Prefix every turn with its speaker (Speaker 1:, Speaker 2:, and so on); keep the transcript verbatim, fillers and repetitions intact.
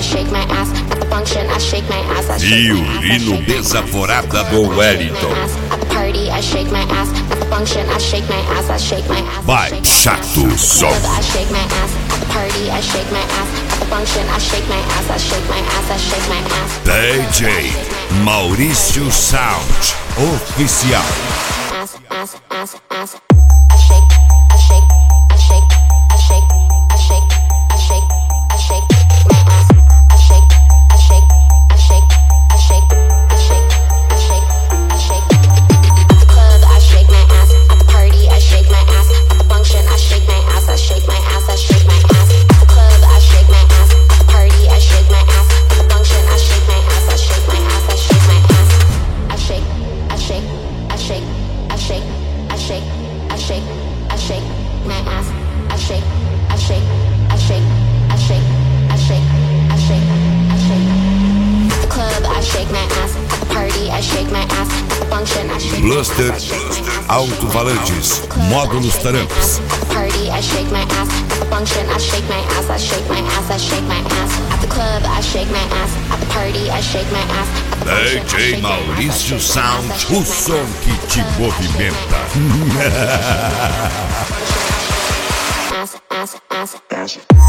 Speaker 1: shake my ass. At the function, I shake my ass. I
Speaker 2: E urino desaforada do Wellington.
Speaker 1: At the party, I shake my ass. At the function, I shake my ass. I shake my ass.
Speaker 2: Vai, chato, som.
Speaker 1: I shake my ass. At the party, I shake my ass. At the function, I shake my ass. I shake my ass. I shake my ass.
Speaker 2: D J Maurício Sound Oficial.
Speaker 1: Ass, ass, ass, ass. I shake, I shake, I shake, I shake, I shake, I shake, I shake my ass. I shake, I shake, I shake, I shake, I shake, I shake, I shake. At the club, I shake my ass. At the party, I shake my ass. At the function, I shake my ass. I shake my ass. I shake my ass. At the club, I shake my ass. At the party, I shake my ass. At the function, I shake my ass. I shake my ass. I shake my ass. I shake, I shake, I shake, I shake, I shake, I shake, I shake my ass. I shake, I shake, I shake, I shake, I shake, I shake, I shake. At the club, I shake my ass. At the party, I shake my ass. At the function, I shake my ass.
Speaker 2: Bluster Alto-Falantes Módulos Taramps.
Speaker 1: At the party, I shake my ass. At the function, I shake my ass. I shake my ass. I shake my ass. At the club, I shake my ass. At the party, I shake my ass.
Speaker 2: D J Maurício Sound, o som que te movimenta.
Speaker 1: Ass, ass, ass, ass.